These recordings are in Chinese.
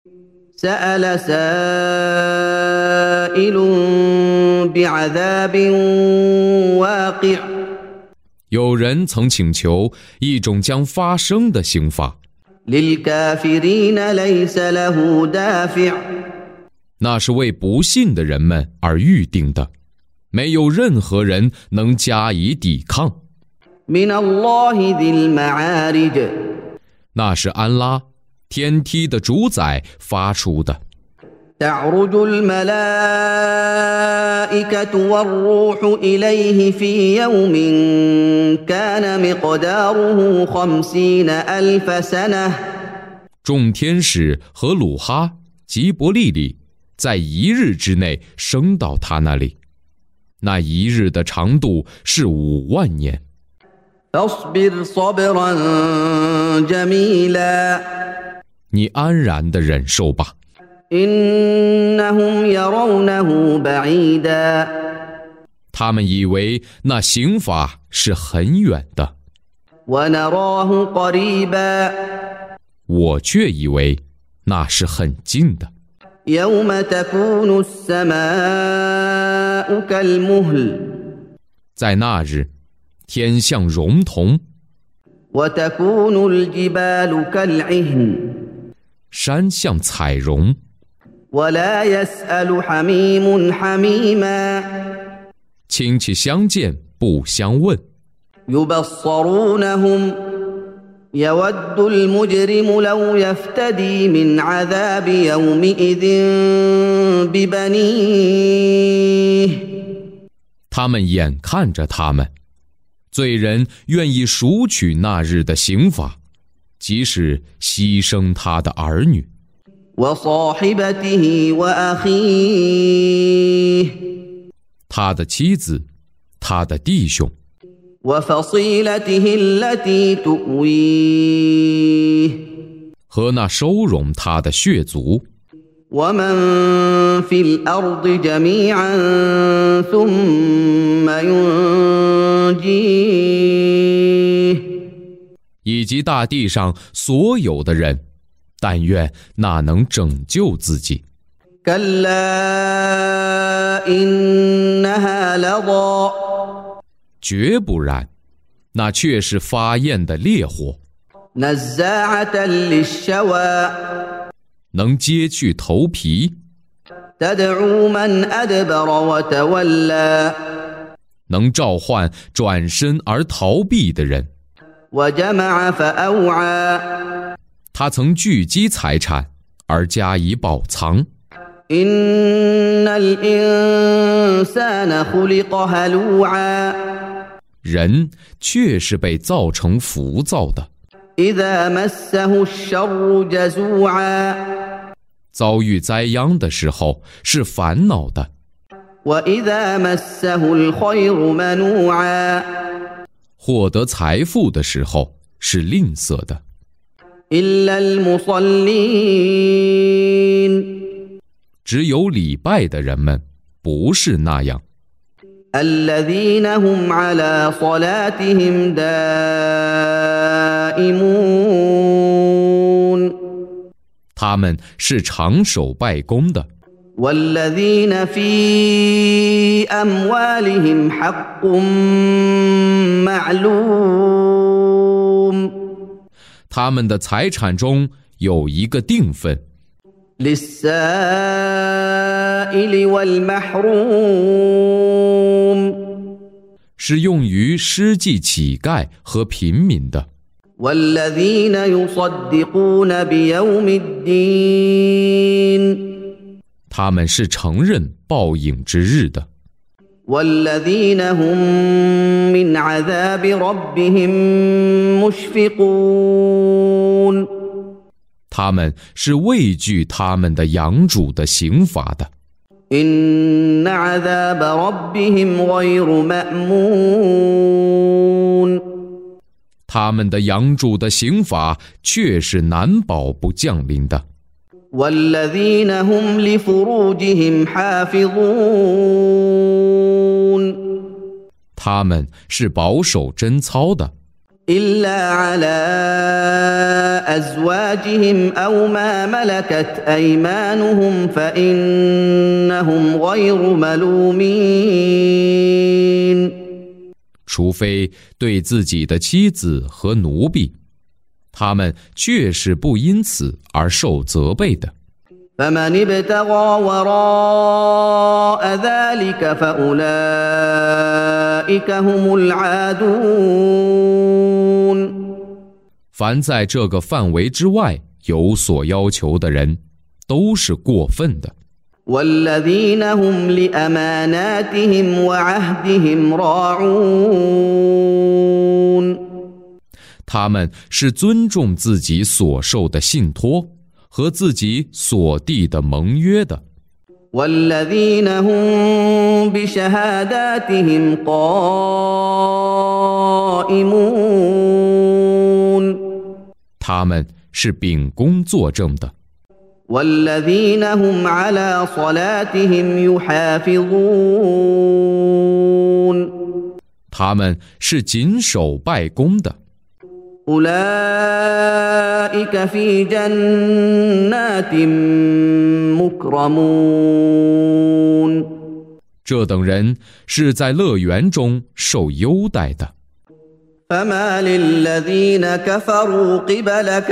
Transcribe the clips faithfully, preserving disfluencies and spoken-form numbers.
سأل سائل بعذاب واقع 有人曾请求一种将发生的刑罚， للكافرين ليس له دافع 那是为不信的人们而预定的，没有任何人能加以抵抗。 من الله ذي المعارج 那是安拉天梯的主宰发出的。 تعرج الملائكة والروح إليه في يوم كان مقداره خمسين ألف سنة 众天使和鲁哈、吉伯利里在一日之内升到他那里，那一日的长度是五万年。 فاصبر صبرا جميلا 你安然地忍受吧。 إنهم يرونه بعيدا 他们以为那刑罚是很远的， ونراه قريبا 我却以为那是很近的。 يوم تكون السماء كالمهل 在那日，天像熔铜， وتكون الجبال كالعهن 山像彩绒， ولا يسأل حميم حميما 亲戚相见不相问。 يبصرونهم يود المجرم لو يفتدي من عذاب يومئذ ببنيه 他们眼看着他们，罪人愿意赎取那日的刑罚，即使牺牲他的儿女。 وصاحبته وأخيه 他的妻子，他的弟兄， وفصيلته التي تؤويه 和那收容他的血族， ومن في الأرض جميعا ثم ينجيه 以及大地上所有的人，但愿那能拯救自己。 كلا إنها لظى 绝不然，那却是发焰的烈火， نزاعة للشوى 能揭去头皮， تدعو من أدبر وتولى 能召唤转身而逃避的人。 وجمع فأوعى 他曾聚集财产而加以保藏。 إن الإنسان خلق هلوعا 人却是被造成浮躁的， إذا مسه الشر جزوعا 遭遇灾殃的时候是烦恼的， وإذا مسه الخير منوعا 获得财富的时候是吝啬的。 إلا المصلين 只有礼拜的人们不是那样， الذين هم على صلاتهم دائمون 他们是长守拜功的， والذين في أموالهم حق معلوم 他们的财产中有一个定分， للسائل والمحروم 是用于施济乞丐和贫民的。 والذين يصدقون بيوم الدين 他们是承认报应之日的。 والذين هم من عذاب ربهم مشفقون 他们是畏惧他们的养主的刑罚的。 إن عذاب ربهم غير مأمون 他们的养主的刑罚却是难保不降临的。 والذين هم لفروجهم حافظون 他们是保守贞操的。 إلا على أزواجهم أو ما ملكت أيمانهم فإنهم غير ملومين 除非对自己的妻子和奴婢，他们确是不因此而受责备的。 فمن ابتغى وراء ذلك فأولئك هم العادون 凡在这个范围之外有所要求的人，都是过分的。 والذين هم لأماناتهم وعهدهم راعون 他们是尊重自己所受的信托和自己所缔的盟约的。 والذين هم بشهاداتهم قائمون 他们是秉公作证的。 والذين هم على صلاتهم يحافظون 他们是谨守拜功的。 أولئك في جنات مكرمون 这等人是在乐园中受优待的。 فما للذين كفروا قبلك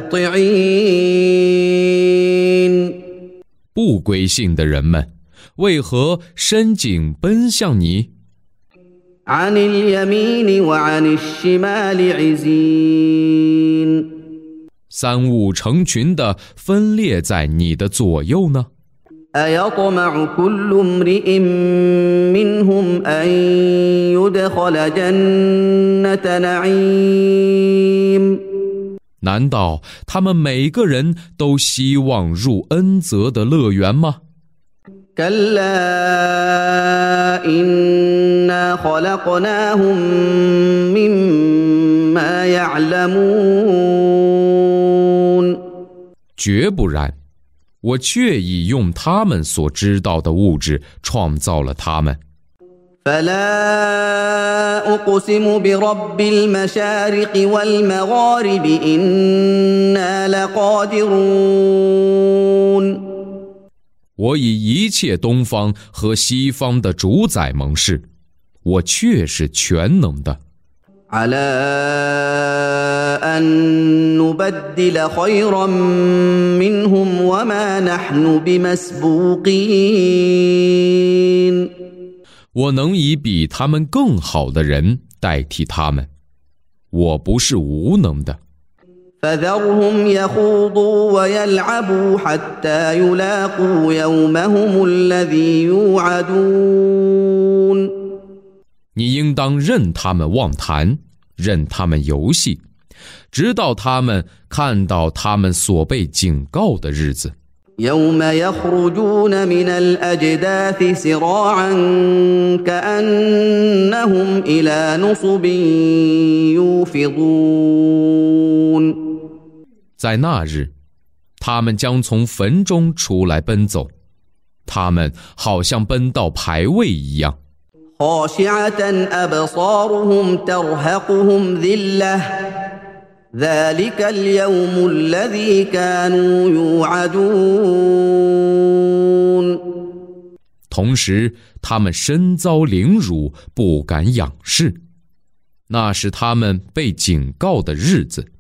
مهطعين 不归信的人们，为何伸颈奔向你？ عن اليمين وعن الشمال عزين 三物成群地分裂在你的左右呢？ أيطمع كل امرئ منهم أن يدخل جنة نعيم 难道他们每个人都希望入恩泽的乐园吗？ كلا إنا خلقناهم مما يعلمون 绝不然，我确已用他们所知道的物质创造了他们。 فلا أقسم برب المشارق والمغارب إنا لقادرون 我以一切东方和西方的主宰盟誓，我确是全能的。 على أن نبدل خيرا منهم وما نحن بمسبوقين 我能以比他们更好的人代替他们，我不是无能的。 فذرهم يخوضوا ويلعبوا حتى يلاقوا يومهم الذي يوعدون 你应当任他们妄谈，任他们游戏，直到他们看到他们所被警告的日子。 يوم يخرجون من الأجداث سراعا كأنهم إلى نصب يوفضون 在那日，他们将从坟中出来奔走，他们好像奔到牌位一样。 خاشعة أبصارهم ترهقهم ذلة ذلك اليوم الذي كانوا يوعدون 同时，他们身遭凌辱，不敢仰视，那是他们被警告的日子。